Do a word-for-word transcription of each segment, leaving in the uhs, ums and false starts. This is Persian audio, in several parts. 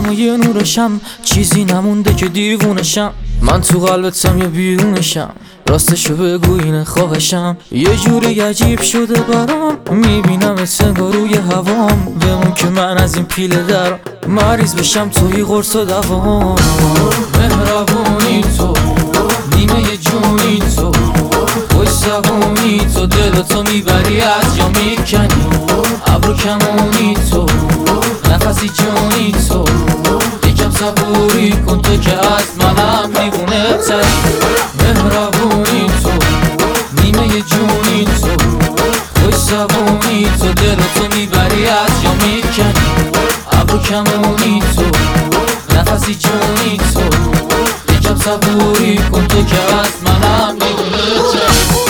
چشمای نورشم، چیزی نمونده که دیوونشم. من تو قلبتم یا بیرونشم، راستشو بگو اینه خواهشم. یه جوری عجیب شده برام، میبینم انگار روی هوام. بمون که من از این پیله در مریض بشم توی قرص و دوام. مهربونی تو، نیمه جونی تو، خوش زبونی تو، دلتو میبری از جا میکنی. ابرو کمونی تو، نفسی جونی تو، یکم صبوری کن تو که از منم دیوونه تری. مهربونی تو، نیمه جونی تو، خوش زبونی تو، دلتو میبری از جا میکنی. ابرو کمونی تو، نفسی جونی تو، یکم صبوری کن تو که از منم دیوونه تری.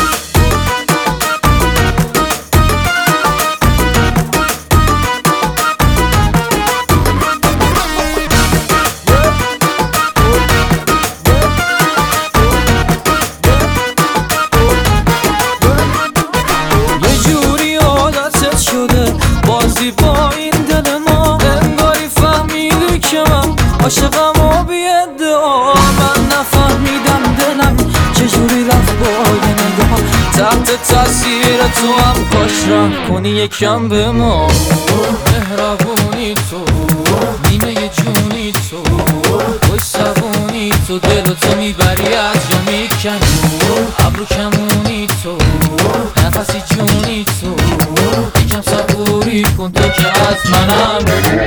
بازی با این دل ما انگاری فهمیدی که من عاشقم و بی‌ادعا. من نفهمیدم دلم چجوری رفت با یه نگاه. تحت تاثیر تو هم کاش رحم کنی یکم به ما. مهربونی تو، نیمه جونی تو، خوش زبونی تو، دلتو میبری از جا میکنی. ابرو کمونی تو، نفسی جونی تو، یکم صبوری کن تو که از منم.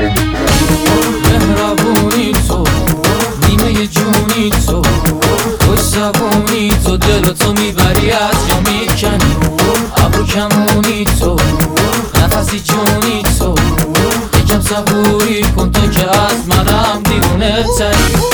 مهربونی تو، نیمه جونی تو، خوش زبونی تو، دلتو میبری از جا میکنی. ابرو کمونی تو، نفسی جونی تو، یکم صبوری کن تو که از منم دیوونه تری.